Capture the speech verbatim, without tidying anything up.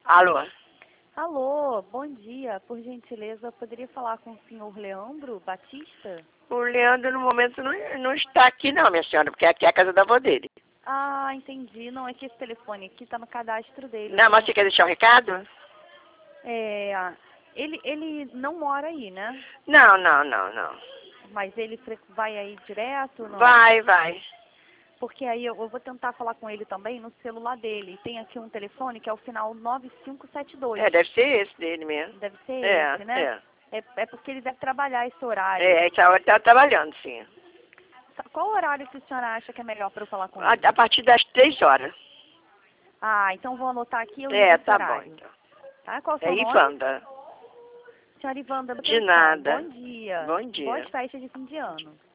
Alô? Alô, bom dia. Por gentileza, eu poderia falar com o senhor Leandro Batista? O Leandro, no momento, não, não está aqui não, minha senhora, porque aqui é a casa da avó dele. Ah, entendi. Não, é que esse telefone aqui está no cadastro dele. Não, mas você quer deixar um recado? É, ele, ele não mora aí, né? Não, não, não, não. Mas ele fre- vai aí direto? Não? Vai, vai. Porque aí eu, eu vou tentar falar com ele também no celular dele. Tem aqui um telefone que é o final nove cinco sete dois. É, deve ser esse dele mesmo. Deve ser É, esse, né? é. É, é porque ele deve trabalhar esse horário. É, essa hora tá trabalhando, sim. Qual horário que a senhora acha que é melhor para eu falar com A, ele? a partir das três horas. Ah, então vou anotar aqui e eu ligo É, esse tá bom, horário. então. Tá? Qual é o É seu nome? Ivanda. Senhora Ivanda, De atenção. nada. Bom dia. Bom dia. Boas festas de fim de ano.